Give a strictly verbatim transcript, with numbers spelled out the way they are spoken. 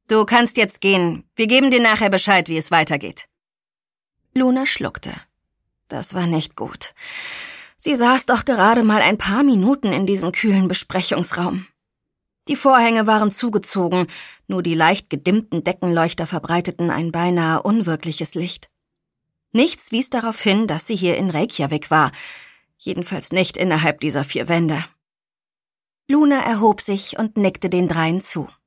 Du kannst jetzt gehen. Wir geben dir nachher Bescheid, wie es weitergeht. Luna schluckte. Das war nicht gut. Sie saß doch gerade mal ein paar Minuten in diesem kühlen Besprechungsraum. Die Vorhänge waren zugezogen, nur die leicht gedimmten Deckenleuchter verbreiteten ein beinahe unwirkliches Licht. Nichts wies darauf hin, dass sie hier in Reykjavik war, jedenfalls nicht innerhalb dieser vier Wände. Luna erhob sich und nickte den dreien zu.